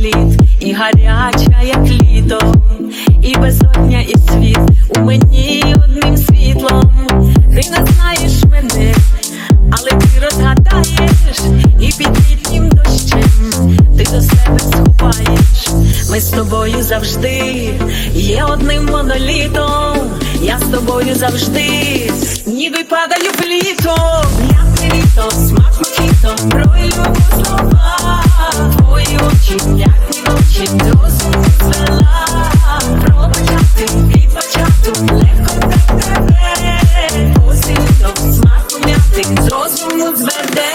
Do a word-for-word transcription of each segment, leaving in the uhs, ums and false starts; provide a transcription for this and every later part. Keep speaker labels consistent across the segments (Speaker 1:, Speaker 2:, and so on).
Speaker 1: слід, і гаряча, як літо, і безодня, і світ у мені одним світлом. Ти не знаєш мене, але ти розгадаєш, і під літнім дощем ти до себе сховаєш. Ми з тобою завжди є одним монолітом. Я з тобою завжди, ніби падаю в літо. М'яте літо, смак мохіто, про любов слова. Твої очі, як ні ночі, розум звела. Пробачати і почати легко так тебе. Посилito, смак м'яти, з розуму зверде.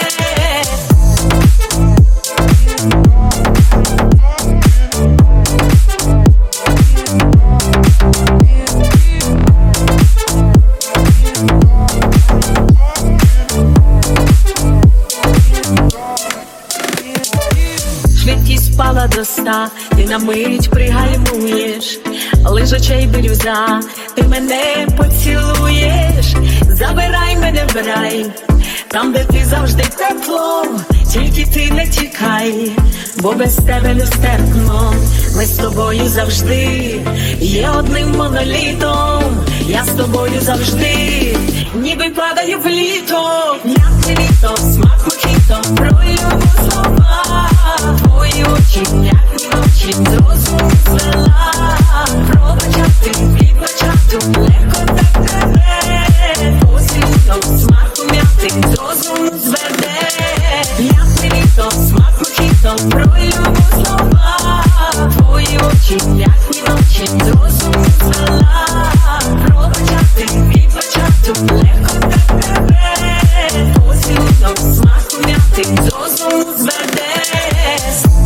Speaker 1: Швидкість впала до ста, ти на мить пригальмуєш, лиш очей бірюза, ти мене поцілуєш. Забирай мене в рай, там, де ти завжди тепло, тільки ти не тікай, бо без тебе нестерпно. Ми з тобою завжди є одним монолітом. Я з тобою завжди, ніби падаю в літо. М'яте літо, смак мохіто, про любов слова. Твої очі, як ні ночі, з розуму звела. Пробачати і почати легко так тебе. Посилito, смак м'яти, з розуму зверде. М'яте літо, смак мохіто, про любов слова. Твої очі, як ні ночі, з розуму звела. Пробачати і почати легко так тебе. Посилito, смак м'яти, з розуму зверде.